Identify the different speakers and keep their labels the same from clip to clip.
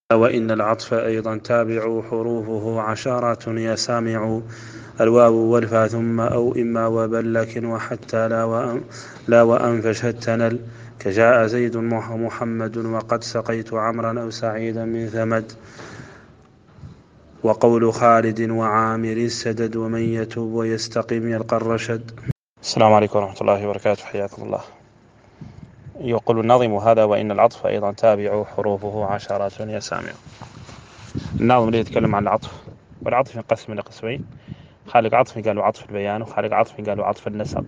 Speaker 1: وإن العطف أيضا تابع حروفه عشرات يا سامع الواو والفا ثم أو إما وبل لكن وحتى لا وأن فشتنل كجاء زيد محمد وقد سقيت عمرا أو سعيدا من ثمد وقول خالد وعامر السدد ومن يتوب ويستقيم يلقى الرشد. السلام عليكم ورحمة الله وبركاته، حياكم الله. يقول الناظم هذا وإن العطف أيضا تابع حروفه عشرات يا سامع. الناظم اللي يتكلم عن العطف، والعطف ينقسم إلى قسمين: خالق عطف قالوا عطف البيان، وخالق عطف قالوا عطف النسق.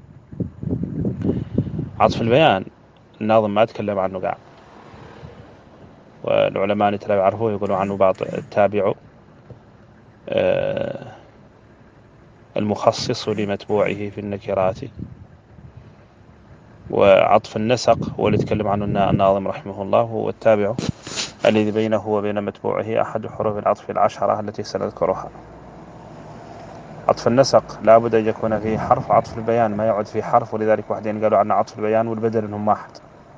Speaker 1: عطف البيان الناظم ما تكلم عنه قاع، والعلماء اللي لا يعرفوه يقولوا عنه بعض التابع المخصص لمتبوعه في النكرات. وعطف النسق هو اللي يتكلم عنه الناظم رحمه الله، هو التابع الذي بينه وبين متبوعه أحد حروف العطف العشرة التي سنذكرها. عطف النسق لا بد أن يكون فيه حرف، عطف البيان ما يعد فيه حرف، ولذلك وحدين قالوا عنه عطف البيان والبدل إنهم واحد.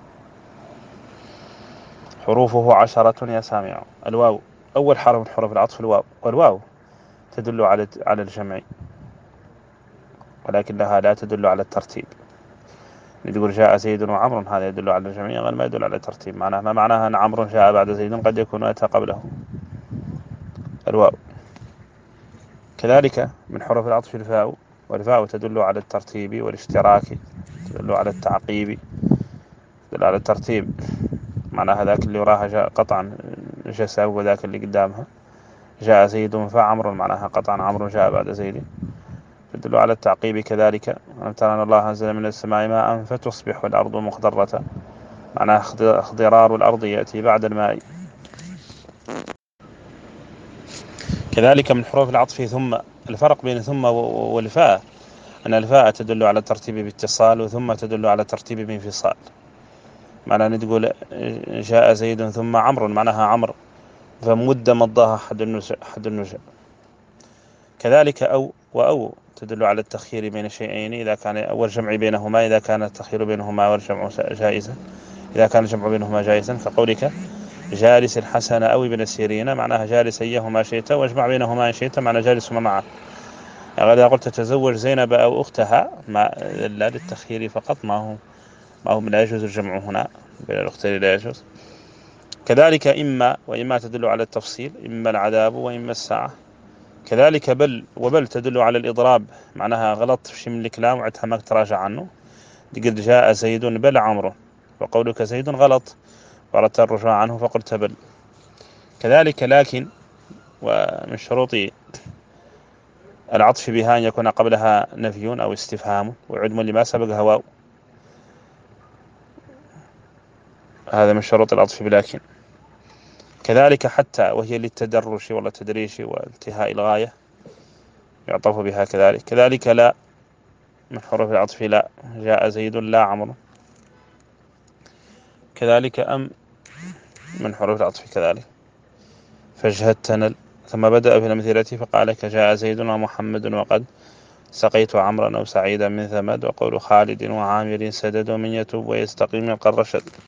Speaker 1: حروفه عشرة يا سامع. الواو أول حرف من حروف العطف الواو، والواو تدل على الجمع ولكنها لا تدل على الترتيب. تقول جاء زيد وعمر، هذا يدل على الجمع غير ما يدل على الترتيب. معناه ما معناها أن عمرو جاء بعد زيد، قد يكون أتى قبله. الواو. كذلك من حروف العطف الفاء، والفاء تدل على الترتيب والاشتراك، تدل على التعقيب، تدل على الترتيب. معناها ذاك اللي وراها جاء قطعا جاء سابق، وذاك اللي قدامها جاء زيد فعمر، معناها قطعا عمرو جاء بعد زيد، تدل على التعقيب. كذلك ألم ترى أن الله أنزل من السماء ماء فتصبح الأرض مخضرة، معناها اخضرار الأرض يأتي بعد الماء. كذلك من حروف العطف ثم. الفرق بين ثم والفاء أن الفاء تدل على الترتيب باتصال، وثم تدل على الترتيب بانفصال. معناها نقول جاء زيد ثم عمرو، معناها عمرو فمد مضاها حد النجا. كذلك أو وأو تدل على التخيير بين شيئين إذا كان والجمع بينهما، إذا كان التخيير بينهما والجمع جائزا، إذا كان الجمع بينهما جائزا، كقولك جالس الحسن أو ابن سيرين، معناها جالس أيهما شئت واجمع بينهما إن شئت، معنى جالسهما معا. إذا قلت تزوج زينب أو أختها لا للتخيير فقط، ما هو لا يجوز الجمع هنا بين الأختين، لا يجوز. كذلك إما، وإما تدل على التفصيل، إما العذاب وإما الساعة. كذلك بل، وبل تدل على الإضراب، معناها غلط في من الكلام وعدها ما تراجع عنه. قد جاء زيد بل عمرو، وقولك زيد غلط وردت الرجوع عنه فقلت بل. كذلك لكن، ومن شروط العطف بها أن يكون قبلها نفي أو استفهام وعدم لما سبقها واو، هذا من شروط العطف بلكن. كذلك حتى، وهي للتدرش والتدريش وانتهاء الغاية يعطف بها. كذلك لا من حروف العطف لا، جاء زيد لا عمرو. كذلك أم من حروف العطف كذلك. فاجهدتنا ثم بدأ في الأمثلة فقال كجاء زيد ومحمد وقد سقيت عمرا أو سعيدا من ثمد. وقول خالد وعامر سدد ومن يتوب ويستقيم يلقى الرشد.